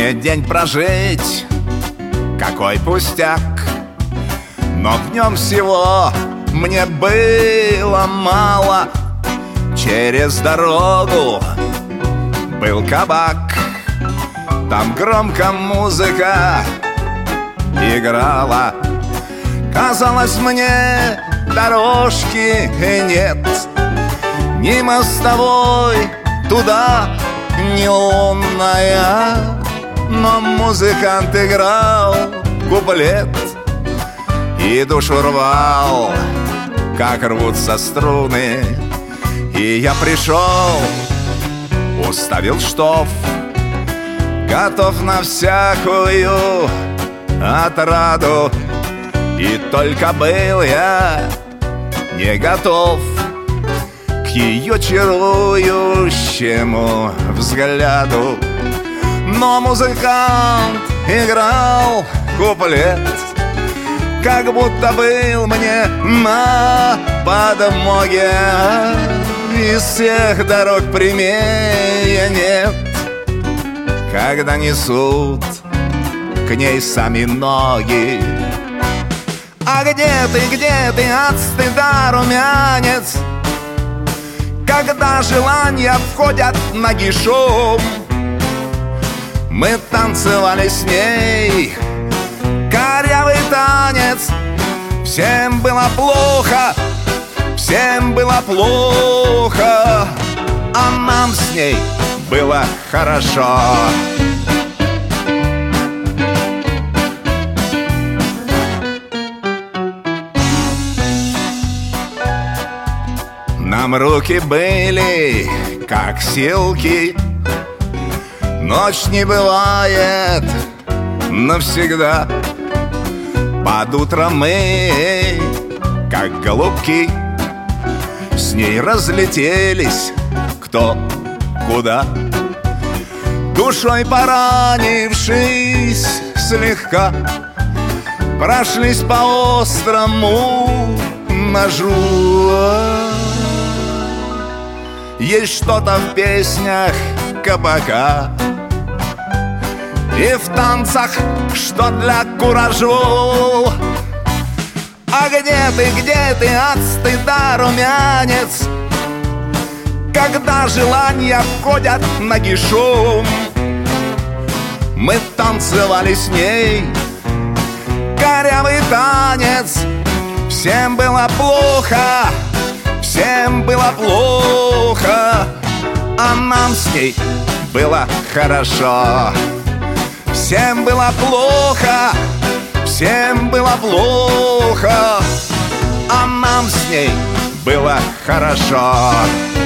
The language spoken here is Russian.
мне день прожить, какой пустяк. Но в нем всего мне было мало. Через дорогу был кабак, там громко музыка играла. Казалось мне, дорожки нет, ни мостовой туда не лунная. Но музыкант играл куплет и душу рвал, как рвутся струны. И я пришел, уставил штоф, готов на всякую отраду. И только был я не готов к ее чарующему взгляду. Но музыкант играл куплет, как будто был мне на подмоге. Из всех дорог прямее нет, когда несут к ней сами ноги. А где ты от стыда, румянец, когда желания входят нагишом? Мы танцевали с ней корявый танец. Всем было плохо, всем было плохо, а нам с ней было хорошо. Нам руки были, как силки. Ночь не бывает навсегда. Под утро мы, как голубки, с ней разлетелись кто куда. Душой поранившись слегка, прошлись по острому ножу. Есть что-то в песнях кабака и в танцах, что для куражу. А где ты от стыда, румянец, когда желания входят нагишом? Мы танцевали с ней корявый танец. Всем было плохо, всем было плохо, а нам с ней было хорошо. Всем было плохо, всем было плохо, а нам с ней было хорошо.